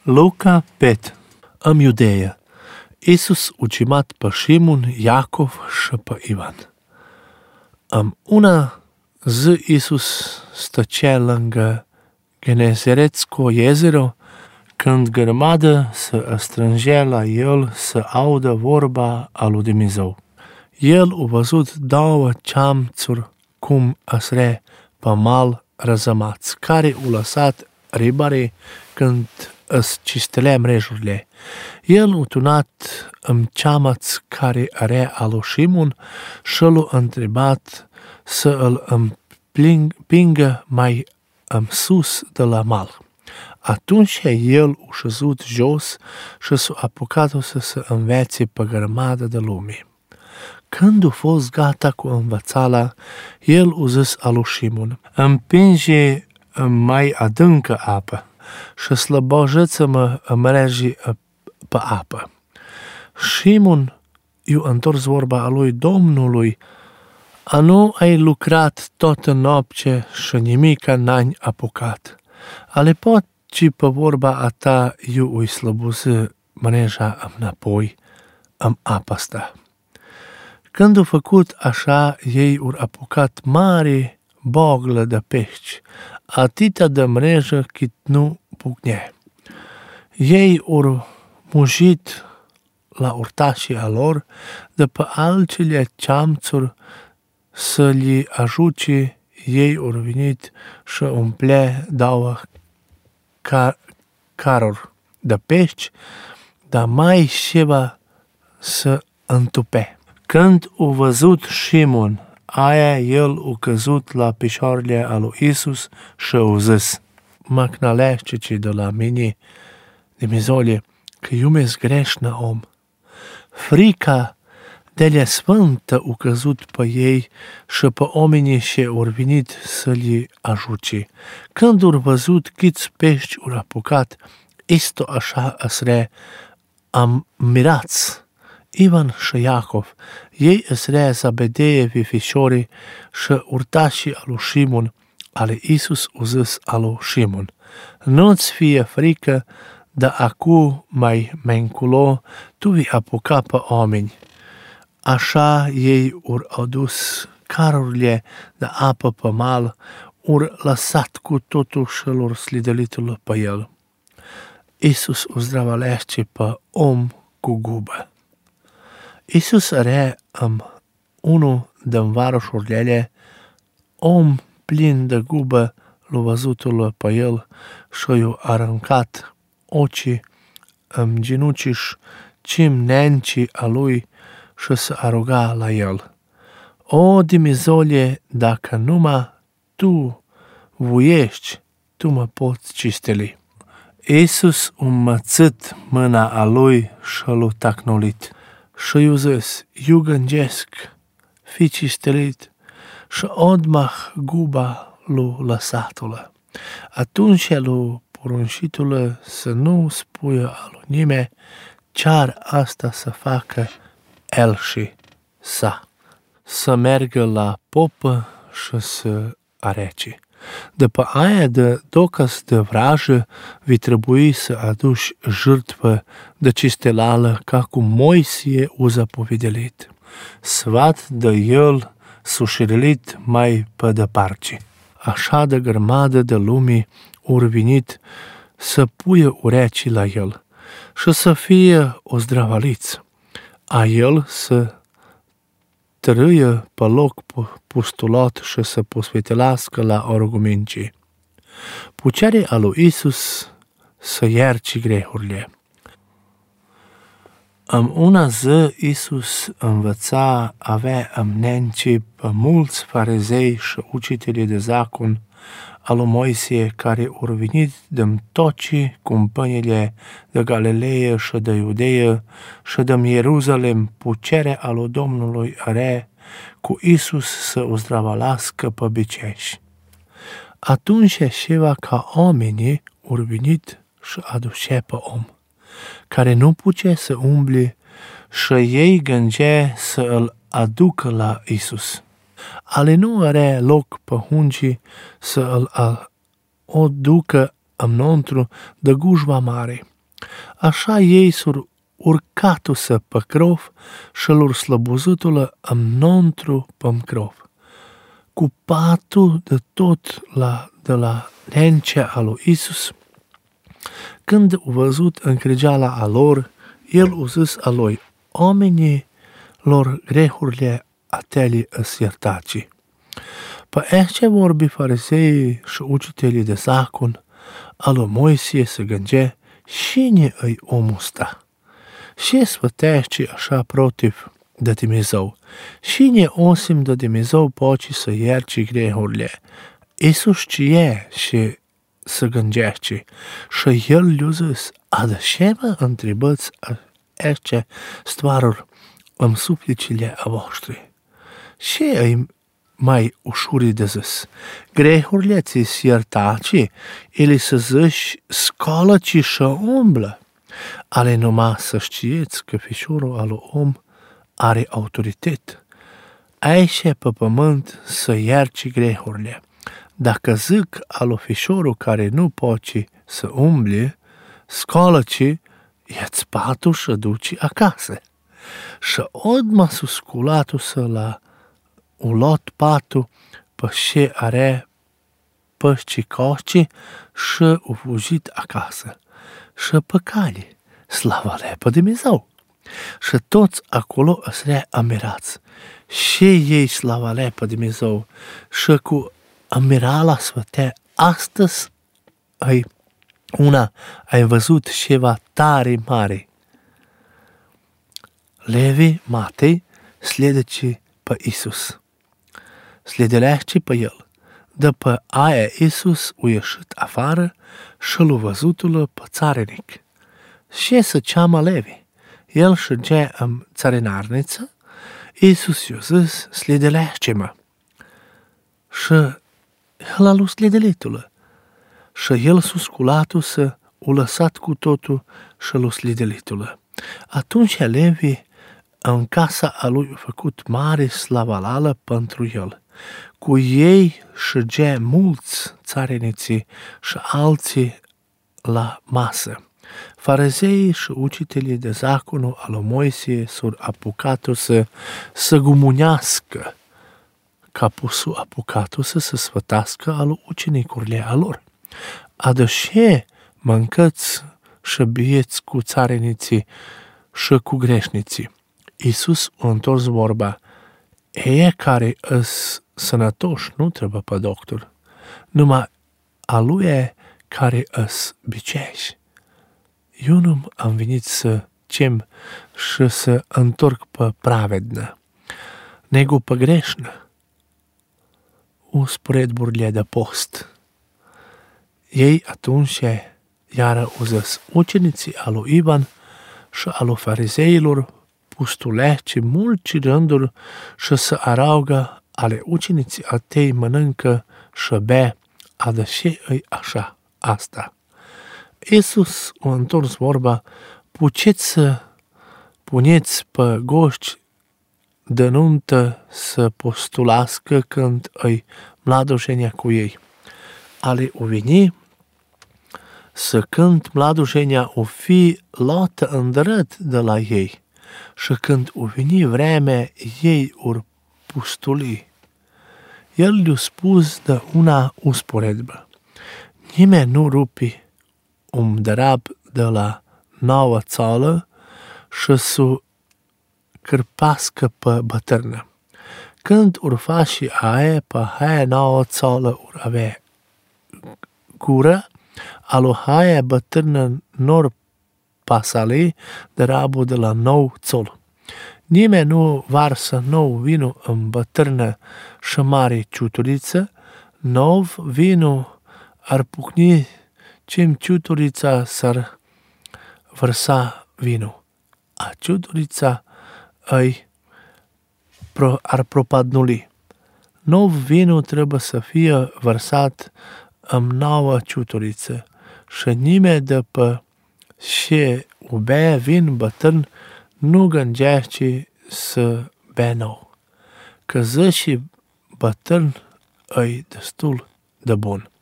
Luca 5. În Iudeea, Iisus a chemat pe Simon, Iacov și pe Ivan. Una zi Iisus stăcea lângă Genezaretsko jezero, când grămadă se strângea la el să audă vorba a lui Dumnezeu. El a văzut două ceamțuri cum asre pe mal răzămați, care au lăsat ribarii când îs cistelea mrejurile. El a tunat în ceamăț care are a lui Simon și l-a întrebat să îl împingă mai sus de la mal. Atunci el a șezut jos și s-a apucat să se învețe pe grămadă de lume. Când a fost gata cu învățala, el a zis a lui Simon: împinge în mai adâncă apă și slăbojeță-mă în mreji pe apă. Simon i-a întors vorba a lui Domnului: a nu ai lucrat toată noapte și nimica n-ai apucat. Ale pot ci pe vorba a ta eu îi slăbuză mreja înapoi în apa asta. Când au făcut așa, ei au apucat mare boglă de pești, atâta de mrejă cât nu pucnea. Ei au mujit la urtașii a lor de pe altele ceamțuri să li ajute. Ei au venit și umplea două caruri de pești, dar mai ceva să întupe. Când a văzut Simon aia, el a căzut la picioarele a lui Iisus și a zis: mă knalește de la mine, Dumnezeule, că eu mi-s greșnă om. Frica de la sfântă a căzut pe ei și pe oamenii ce au venit să li ajute. Când au văzut câți pești au apucat, isto așa asre am mirați. Ivan și Iacov, ei asre Zabedeie fișorii și urtașii a lui Simon, ale Iisus a zis a lui Simon: nu-ți fie frică, de acu mai menculo tu vei apuca pe oameni. Așa ei au adus carurile de apă pe mal, au lăsat cu totul și l-au slidălit pe el. Iisus o zdravalește pe om cu gubă. Iisus are unul din varoșurile, om plin de gubă, l-a văzutul pe el și i-a aruncat ochii în genuciși cim neancii a lui și se aruga la el: o, Dumnezeule, dacă numai tu voiești, tu mă poți cisteli. Iisus a mățit mâna a lui și l-a tacnolit și i-a zis: eu gândesc, fi cistelit, și odmah guba l-a lăsatul. Atunci l-a poruncitul să nu spuie a lui nimeni, cear asta să facă el și să meargă la popă și să arece. După aia de docaz de vrajă, vi trebui să aduci jertfă de cistelală, ca cum Moisie o zapovedelit. Svat de el s-o șirilit mai pe departe. Așa de grămadă de lume ori venit să puie urecii la el și să fie ozdravaliți, a el să trăie pe loc postulat și să posvetelească la argumente. Pucerea a lui Iisus să ierci grehurile. În una zi Iisus învăța, avea amnence pe mulți farizei și uciteli de zacon a lui Moisie, care au venit din toate cumpănile de Galileea și de Iudeea și din Ierusalem. Pucerea a lui Domnului are cu Iisus să o zdravalească pe biceși. Atunci ceva ca oamenii au venit și aducea pe om, care nu putea să umble, și ei gândea să îl aducă la Iisus. Ale nu are loc pe hungi să îl o ducă înăuntru de gujba mare. Așa ei s-or urcatu-să pe crov și lor slăbuzutulă înăuntru pe crov. Cu patul de tot de la lencea a lui Isus, când a văzut încregeala a lor, el a zis a lui, oamenii lor grehurile ateli îs iertaci. Pe ce vorbi fariseii și učitelii de zacon, a lui Moisie se gânge, cine îi omul ăsta? Și sfătește așa protiv de Dumnezeu. Cine osim de Dumnezeu poate să ierce grehurile? Isus ce e și se gândește. Și el le-a zis, a de ce mă întrebați ce stvaruri în suplicile a voștri? Ce îi mai ușuri de zis? Grehurile ți-s iertaci, ele să zici, scoală-ci și umblă. Ale numai să știți că fișorul al om are autoritate. Aici pe pământ să ierci grehurile. Dacă zic al fișorul care nu poate să umble, scoală-ci, ia-ți patul și duci acasă. Și odmă s-a sculat-o la ulot patul pe ce are pășci coci și a fugit acasă. Și pe cale, slava le pe Dumnezeu. Și toți acolo îsre amirați. Și ei slava le pe Dumnezeu. Și cu amirala sfătea, astăzi ai văzut ceva tare mare. Levi, Matei, sledeci pe Isus. Sledelește pe el. După aia Isus a ieșit afară și l-a văzutul pe țarinic. Și se cheamă Levi. El ședea în țarinarniță, Isus i-a zis, sledelește-mă. Și el a luat sledelitul. Și el s-a sculat-o să o lăsat cu totul și l-a slidelitul. Atunci Levi în casa a lui a făcut mare slavalală pentru el. Cu ei ședea mulți țariniții și alții la masă. Farizeii și učitelii de zaconul al lui Moisie s-au apucat să gumunească, ca pusul apucat să se sfătească al ucenicurile a lor. Adășe mâncați și bieți cu țariniții și cu greșniții. Iisus a întors vorba, ei care îs sănătoși nu trebuie pe doctor, numai a lui care îs biceși. Eu nu am venit să cem și să întorc pe pravednă, nego pe greșnă. U sporedburile de post. Ei atunci iară au zis uceniții al lui Ivan și al lui farizeilor pustulece mulți rânduri și să araugă ale uceniții a tei mănâncă și bea, adăși îi așa, asta. Iisus a întors vorba, puceți să puneți pe goști de nuntă să postulască când îi mladoșenia cu ei. Ale o veni să când mladoșenia o fi luată în drept de la ei și când o veni vremea ei or pustuli. El le-a spus de una usporedbă. Nimeni nu rupi drab de la nouă țală și să cârpască pe bătârnă. Când or face aia, pe aia nouă țală or avea gură, alo aia bătârnă nor pasale drabul de la nou țol. Nimeni nu varsă nou vinu în bătârnă și mare ciuturiță, nov vinu ar pucni cem ciuturița s-ar vărsa vinu. A ciuturița ar propadnuli. Nou vinu trebuie să fie vărsat în nouă ciuturiță și nimeni de pe și o bea vin bătân nu gândește să bea nou. Că zice bătân îi destul de bun.